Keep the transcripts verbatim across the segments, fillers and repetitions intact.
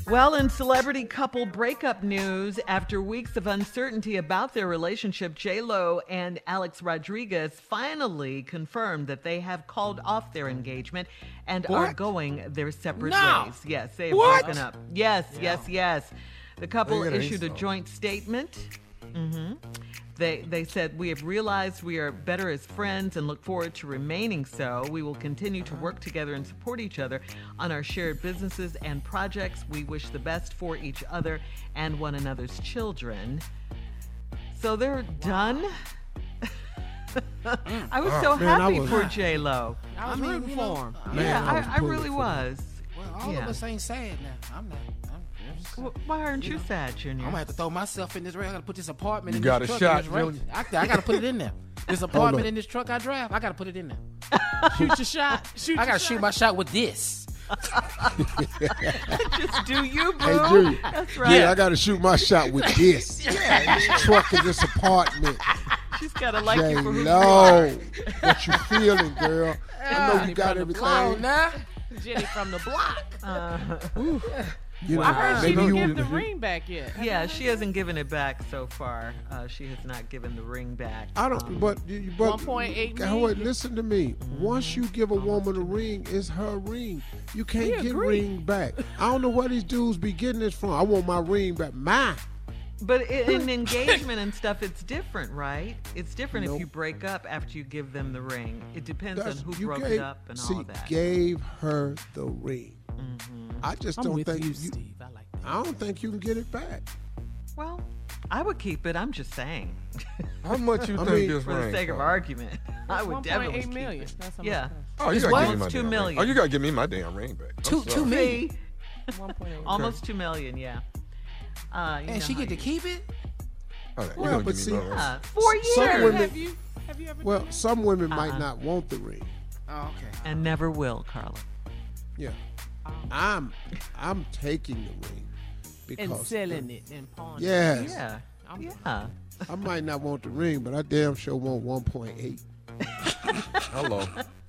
Well, in celebrity couple breakup news, after weeks of uncertainty about their relationship, J Lo and Alex Rodriguez finally confirmed that they have called off their engagement and What? are going their separate No. ways. Yes, they have What? broken up. Yes, yes, yes. The couple Look at it, issued a so. joint statement. Mm-hmm. They they said, "We have realized we are better as friends and look forward to remaining so. We will continue to work together and support each other on our shared businesses and projects. We wish the best for each other and one another's children." So they're done. I was so Man, I happy was- for J Lo. I was I mean, rooting you for know, him. Man, Yeah, I was I, I pulling really for was. Well, all Yeah. of us ain't sad now. I'm not. I'm, Wh- Why aren't you sad, Junior? I'm gonna have to throw myself in this race. I gotta put this apartment You in got this a truck. shot, in this race. Junior? I, I gotta put it in there. This apartment on. in this truck I drive, I gotta put it in there. Shoot your shot. Shoot I your gotta shot. shoot my shot with this. Just do you, boo. Hey, Junior. That's right. Yeah, I got to shoot my shot with this. This truck in this apartment. She's got to like J you for who you Lo, are. what you feeling, girl? I know you got Come on everything. now. Jenny from the block. You know, I heard she maybe didn't you- give the ring back yet. Yeah, she hasn't given it back so far. Uh, she has not given the ring back. I don't. Um, but you- but one point eight Howard, million. listen to me. Once you give a woman a ring, it's her ring. You can't We get agree. ring back. I don't know where these dudes be getting this from. I want my ring back. Mine. But i- in engagement and stuff, it's different, right? It's different Nope. if you break up after you give them the ring. It depends That's- on who you broke gave, it up and see, all that. gave her the ring. Mm-hmm. I just I'm don't with think you, you. Steve. I like that. I don't think you can get it back. Well, I would keep it. I'm just saying. How much you I think mean, this For the ring sake of cost? argument, I would one point definitely eight keep million. it. That's how much Yeah. it Oh, you It's gotta what? give me my Almost two damn million. ring. Oh, you gotta give me my damn ring back. I'm Two- sorry. two million. See? costs. one point eight. Almost two million, yeah. Uh, you know And she how get to you- keep it? All right, you Well, gonna but give Uh, me Uh, my ring. Yeah, four Some years. women- Have you? Have you ever? Well, done that? some women might Uh-uh. not want the ring. Oh, okay. And never will, Carla. Yeah. Um, I'm I'm taking the ring and because selling it and pawning. Yes. Yeah. I'm- Yeah. I might not want the ring, but I damn sure want one point eight. Hello.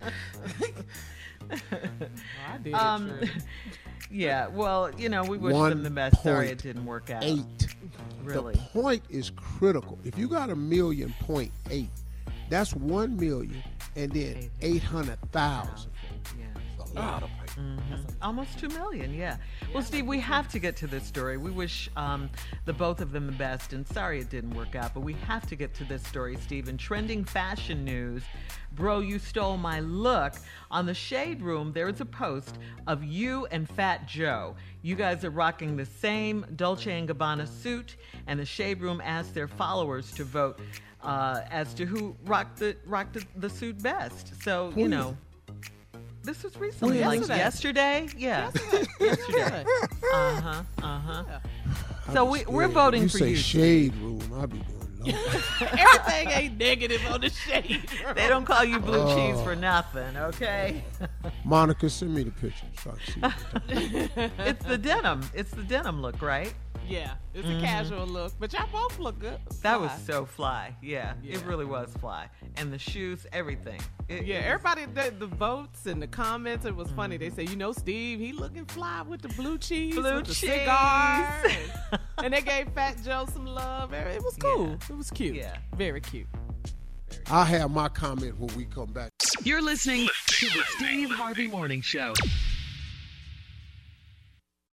Oh, I did Um, it. Shirley. Yeah, well, you know, we wish One them the best. Sorry it point didn't work out. Eight. Really. The point is critical. If you got a million point eight, that's one million and then eight hundred thousand. Yeah. A lot of paper. Almost two million, yeah. Well, Steve, we have to get to this story. We wish um, the both of them the best, and sorry it didn't work out, but we have to get to this story, Steve. In trending fashion news, bro, you stole my look. On the Shade Room, there is a post of you and Fat Joe. You guys are rocking the same Dolce and Gabbana suit, and the Shade Room asked their followers to vote uh, as to who rocked the rocked the, the suit best. So, you When? know. This was recently, When? like yesterday. Yeah, yesterday. Uh huh. Uh huh. So we we're Yeah, voting you for say you. shade room, I'll be going low. Everything ain't negative on the shade. They don't call you blue Oh. cheese for nothing, okay? Monica, send me the picture so I can see what you're talking about. It's the denim. It's the denim look, right? Yeah, it's a casual look, but y'all both look good. That was Fly. so fly. Yeah, it Yeah. really was fly. And the shoes, everything. It- Yeah, it was- everybody, the, the votes and the comments, it was funny. They say, you know, Steve, he looking fly with the blue cheese, Blue with the cheese. cigar. And, and they gave Fat Joe some love. It was cool. Yeah. It was cute. Yeah. Very cute. I'll have my comment when we come back. You're listening to the Steve Harvey Morning Show.